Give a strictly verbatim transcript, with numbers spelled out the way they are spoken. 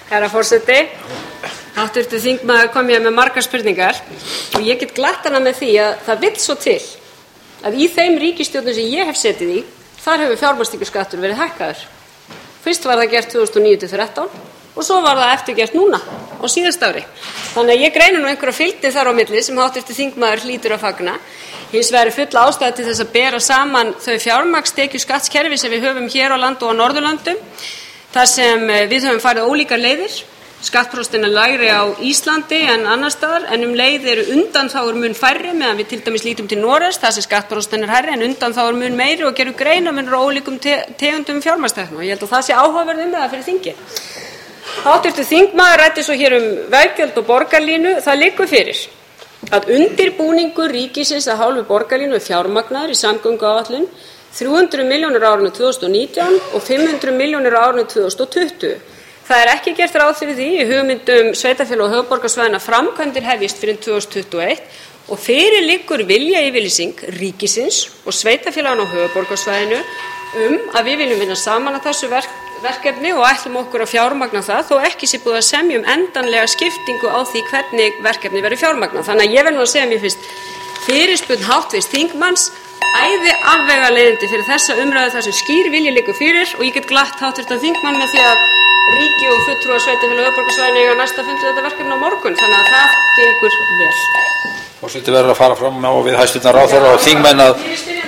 Herra forseti, háttvirtur þingmaður kom ég með margar spurningar og ég get glatt hana með því að það vill svo til að í þeim ríkisstjórnum sem ég hef setið í, þar hefur fjármagnstekjuskattur verið hækkaður. Fyrst var það gert tvö þúsund og níu til þrettán og svo var það eftirgert núna á síðasta ári. Þannig að ég greini nú einhverja fylgni þar á milli sem háttvirtur þingmaður hlýtur að fagna. Hins vegar er full ástæða til þess að bera saman þau fjármagnstekjuskattskerfi sem við höfum hér á landi og á Norðurlöndum, þar sem við höfum farið ólíkar leiðir. Skattprósentan er lægri á Íslandi en annars staðar, en um leið eru undanþágur mun færri meðan við til dæmis lítum til Noregs, þar sem skattprósentan er hærri en undanþágur mun meiri og gerum greinarmunur á ólíkum te tegundum fjármagnstekna. Ég held að það sé áhugaverð umræða fyrir þingið. Háttvirtur þingmaður ræddi svo hér um veggjöld og borgarlínu. Það liggur fyrir að undirbúningur ríkisins að hálfu borgarlínu er fjármagnaður í samgönguáætlun þrjú hundruð milljónir á árinu tvö þúsund og nítján og fimm hundruð milljónir á árinu tvö þúsund og tuttugu. Það er ekki gert ráð fyrir því í hugmyndum sveitarfélaga og höfuðborgarsvæðanna að framkvæmdir hefjist fyrir tvö þúsund tuttugu og eitt og fyrir liggur viljayfirlýsing ríkisins og sveitarfélaganna á höfuðborgarsvæðinu um að við viljum vinna saman að þessu verk verkefni og ætlum okkur að fjármagna það þó ekki sé búið að semja um endanlega skiptingu á því hvernig verkefni verður fjármagnað. Þannig að ég verð nú að segja mér fyrst fyrirspurn háttvirts þingmanns æði afvegaleiðandi fyrir þessa umræðu þar sem skýr vilji liggur fyrir og ég get glatt háttvirtan þingmann með því að ríki og fulltrúar sveitarfélaga á höfuðborgarsvæðinu eiga næsta fundi þetta verkefni á morgun, þannig að það gengur vel. Forseti verður að fara fram á við hæstvirtan ráðherra og þingmenn að